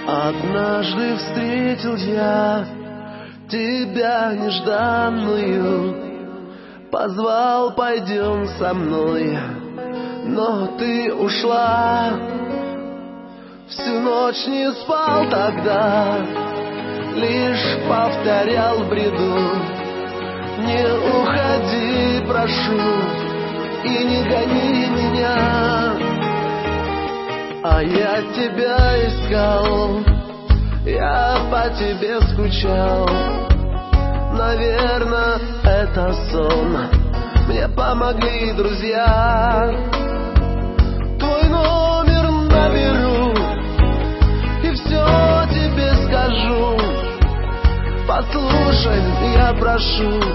Однажды встретил я тебя нежданную, позвал: пойдем со мной, но ты ушла. Всю ночь не спал тогда, лишь повторял в бреду: не уходи, прошу, и не гони меня. А я тебя искал, я по тебе скучал. Наверно, это сон, мне помогли друзья. Твой номер наберу и все тебе скажу. Послушай, я прошу,